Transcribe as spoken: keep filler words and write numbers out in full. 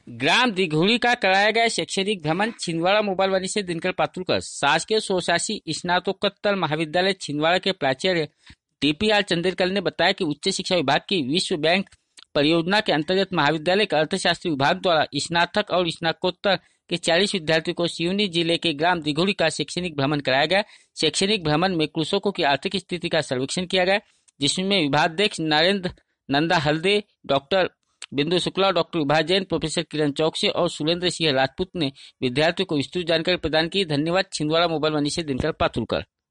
ग्राम दिघोड़ी का कराया गया शैक्षणिक भ्रमण। छिंदवाड़ा मोबाइल वाणी से दिनकर पात्रुलकर। शासकीय स्वशासी स्नातकोत्तर महाविद्यालय छिंदवाड़ा के प्राचार्य टीपीआर चंद्रकल ने बताया कि उच्च शिक्षा विभाग की विश्व बैंक परियोजना के अंतर्गत महाविद्यालय के अर्थशास्त्र विभाग द्वारा स्नातक और स्नातकोत्तर के चालीस विद्यार्थियों को सिवनी जिले के ग्राम दिघोड़ी का शैक्षणिक भ्रमण कराया गया। शैक्षणिक भ्रमण में कृषकों की आर्थिक स्थिति का सर्वेक्षण किया गया, जिसमें विभागाध्यक्ष Narendra Nanda Halde, doctor Bindu Shukla, doctor Vibha Jain, professor Kiran Chaukse और सुरेंद्र सिंह राजपूत ने विद्यार्थियों को विस्तृत जानकारी प्रदान की। धन्यवाद। छिंदवाड़ा मोबाइल वाणी से दिनकर पात्रुलकर।